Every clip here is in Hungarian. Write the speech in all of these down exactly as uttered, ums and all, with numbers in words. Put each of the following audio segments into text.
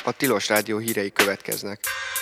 A Tilos Rádió hírei következnek.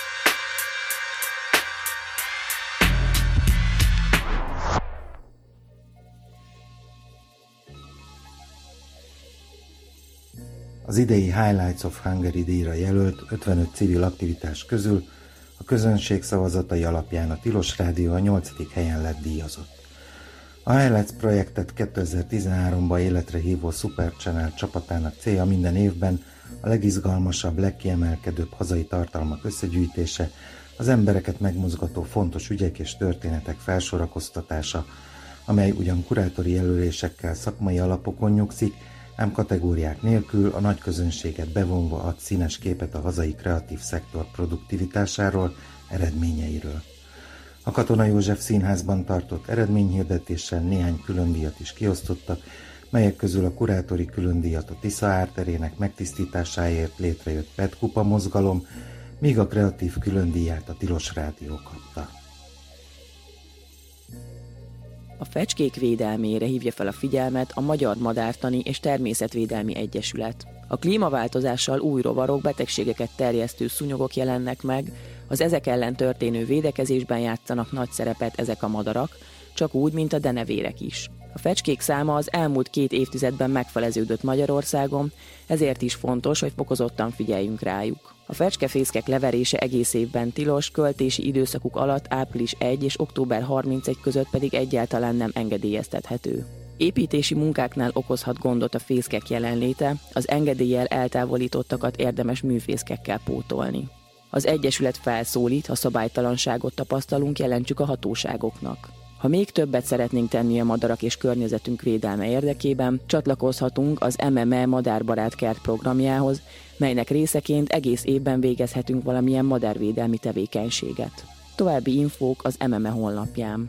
Az idei Highlights of Hungary díjra jelölt ötvenöt civil aktivitás közül a közönség szavazatai alapján a Tilos Rádió a nyolcadik helyen lett díjazott. A Highlights projektet kétezer-tizenháromban életre hívó Super Channel csapatának célja minden évben a legizgalmasabb, legkiemelkedőbb hazai tartalmak összegyűjtése, az embereket megmozgató fontos ügyek és történetek felsorakoztatása, amely ugyan kurátori jelölésekkel, szakmai alapokon nyugszik, ám kategóriák nélkül a nagy közönséget bevonva ad színes képet a hazai kreatív szektor produktivitásáról, eredményeiről. A Katona József Színházban tartott eredményhirdetésen néhány különdíjat is kiosztottak, melyek közül a kurátori különdíjat a Tisza árterének megtisztításáért létrejött Pet Kupa mozgalom, míg a kreatív különdíját a Tilos Rádió kapta. A fecskék védelmére hívja fel a figyelmet a Magyar Madártani és Természetvédelmi Egyesület. A klímaváltozással új rovarok, betegségeket terjesztő szúnyogok jelennek meg, az ezek ellen történő védekezésben játszanak nagy szerepet ezek a madarak, csak úgy, mint a denevérek is. A fecskék száma az elmúlt két évtizedben megfeleződött Magyarországon, ezért is fontos, hogy fokozottan figyeljünk rájuk. A fecskefészkek leverése egész évben tilos, költési időszakuk alatt április elseje és október harmincegyedike között pedig egyáltalán nem engedélyeztethető. Építési munkáknál okozhat gondot a fészkek jelenléte, az engedéllyel eltávolítottakat érdemes műfészkekkel pótolni. Az Egyesület felszólít, ha szabálytalanságot tapasztalunk, jelentsük a hatóságoknak. Ha még többet szeretnénk tenni a madarak és környezetünk védelme érdekében, csatlakozhatunk az em em e Madárbarát Kert programjához, melynek részeként egész évben végezhetünk valamilyen madárvédelmi tevékenységet. További infók az em em e honlapján.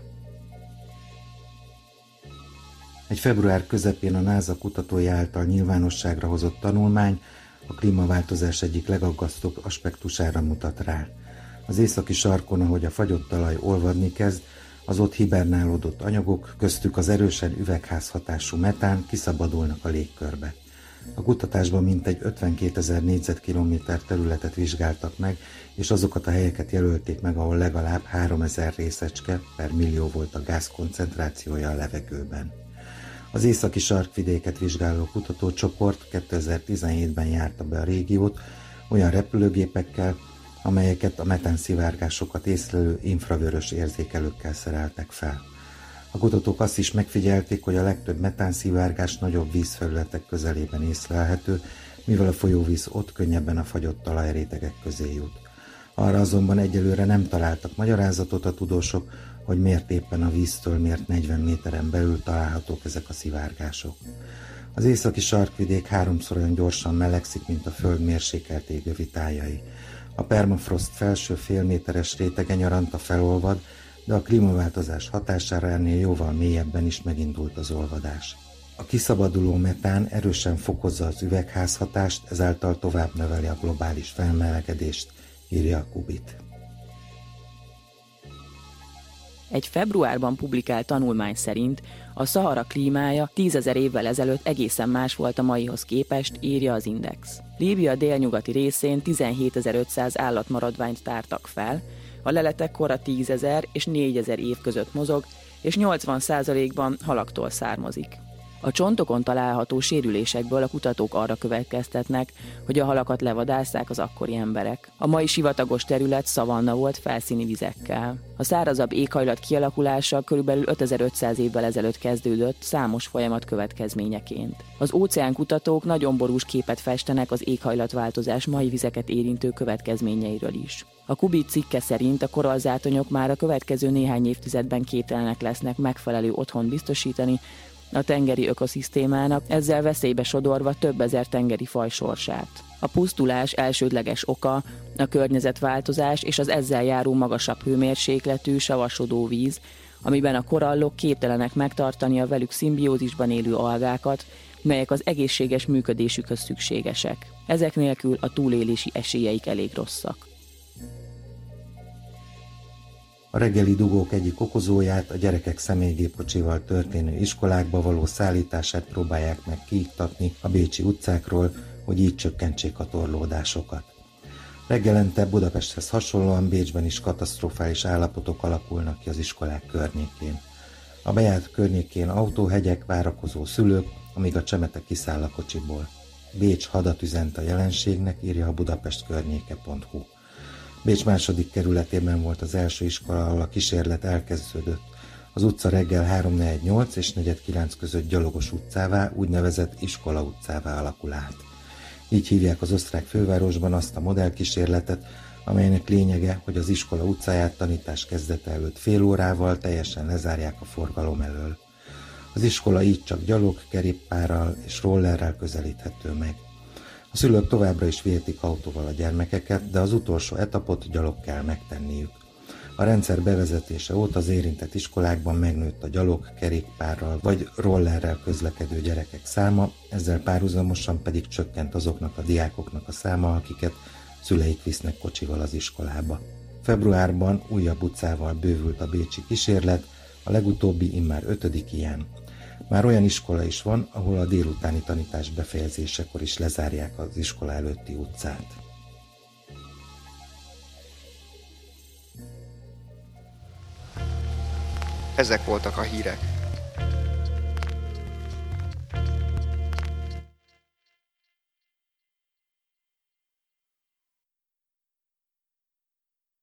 Egy február közepén a NASA kutatói által nyilvánosságra hozott tanulmány a klímaváltozás egyik legaggasztóbb aspektusára mutat rá. Az északi sarkon, ahogy a fagyott talaj olvadni kezd, az ott hibernálódott anyagok, köztük az erősen üvegházhatású metán kiszabadulnak a légkörbe. A kutatásban mintegy ötvenkétezer négyzetkilométer területet vizsgáltak meg, és azokat a helyeket jelölték meg, ahol legalább háromezer részecske per millió volt a gáz koncentrációja a levegőben. Az északi sarkvidéket vizsgáló kutatócsoport kétezer-tizenhétben járta be a régiót olyan repülőgépekkel, amelyeket a metánszivárgásokat észlelő infravörös érzékelőkkel szereltek fel. A kutatók azt is megfigyelték, hogy a legtöbb metánszivárgás nagyobb vízfelületek közelében észlelhető, mivel a folyóvíz ott könnyebben a fagyott talajrétegek közé jut. Arra azonban egyelőre nem találtak magyarázatot a tudósok, hogy miért éppen a víztől mért negyven méteren belül találhatók ezek a szivárgások. Az északi sarkvidék háromszor olyan gyorsan melegszik, mint a föld mérsékelt égövi tájai. A permafrost felső félméteres rétege nyaranta felolvad, de a klímaváltozás hatására ennél jóval mélyebben is megindult az olvadás. A kiszabaduló metán erősen fokozza az üvegházhatást, ezáltal tovább növeli a globális felmelegedést, írja a Kubit. Egy februárban publikált tanulmány szerint a Szahara klímája tízezer évvel ezelőtt egészen más volt a maihoz képest, írja az Index. Líbia délnyugati részén tizenhétezer-ötszáz állatmaradványt tártak fel, a leletek kora tízezer és négyezer év között mozog, és nyolcvan százalékban halaktól származik. A csontokon található sérülésekből a kutatók arra következtetnek, hogy a halakat levadásszák az akkori emberek. A mai sivatagos terület szavanna volt felszíni vizekkel. A szárazabb éghajlat kialakulása körülbelül ötezer-ötszáz évvel ezelőtt kezdődött számos folyamat következményeként. Az óceánkutatók nagyon borús képet festenek az éghajlatváltozás mai vizeket érintő következményeiről is. A Kubit cikke szerint a korallzátonyok már a következő néhány évtizedben képtelenek lesznek megfelelő otthont biztosítani a tengeri ökoszisztémának, ezzel veszélybe sodorva több ezer tengeri faj sorsát. A pusztulás elsődleges oka a környezetváltozás és az ezzel járó magasabb hőmérsékletű, savasodó víz, amiben a korallok képtelenek megtartani a velük szimbiózisban élő algákat, melyek az egészséges működésükhöz szükségesek. Ezek nélkül a túlélési esélyeik elég rosszak. A reggeli dugók egyik okozóját, a gyerekek személygépkocsival történő iskolákba való szállítását próbálják meg kiiktatni a bécsi utcákról, hogy így csökkentsék a torlódásokat. Reggelente Budapesthez hasonlóan Bécsben is katasztrofális állapotok alakulnak ki az iskolák környékén. A bejárat környékén autóhegyek, várakozó szülők, amíg a csemete kiszáll a kocsiból. Bécs hadat üzent a jelenségnek, írja a budapestkörnyéke pont hu. Bécs második kerületében volt az első iskola, ahol a kísérlet elkezdődött. Az utca reggel három negyvennyolc és negyven kilenc között Gyalogos utcává, úgynevezett Iskola utcává alakul át. Így hívják az osztrák fővárosban azt a modellkísérletet, amelynek lényege, hogy az iskola utcáját tanítás kezdete előtt fél órával teljesen lezárják a forgalom elől. Az iskola így csak gyalog, kerékpárral és rollerrel közelíthető meg. A szülők továbbra is vihetik autóval a gyermekeket, de az utolsó etapot gyalog kell megtenniük. A rendszer bevezetése óta az érintett iskolákban megnőtt a gyalog, kerékpárral vagy rollerrel közlekedő gyerekek száma, ezzel párhuzamosan pedig csökkent azoknak a diákoknak a száma, akiket szüleik visznek kocsival az iskolába. Februárban újabb utcával bővült a bécsi kísérlet, a legutóbbi immár ötödik ilyen. Már olyan iskola is van, ahol a délutáni tanítás befejezésekor is lezárják az iskola előtti utcát. Ezek voltak a hírek.